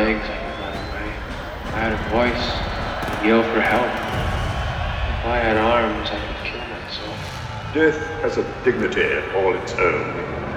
legs, I could run away. If I had a voice, I'd yell for help. If I had arms, I could kill myself. Death has a dignity all its own.